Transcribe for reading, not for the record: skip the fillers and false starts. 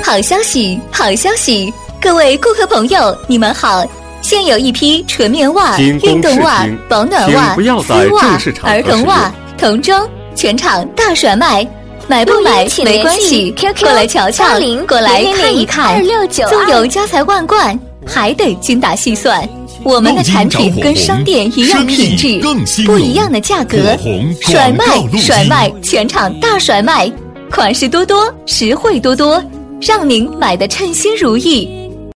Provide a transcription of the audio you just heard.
好消息，好消息！各位顾客朋友，你们好！现有一批纯棉袜、运动袜、保暖袜、丝袜、儿童袜、童装，全场大甩卖。买不买没关系，过来瞧瞧，过来看一看，纵有家财万贯，还得精打细算。我们的产品跟商店一样品质，不一样的价格，甩卖甩卖，全场大甩卖，款式多多，实惠多多，让您买得称心如意。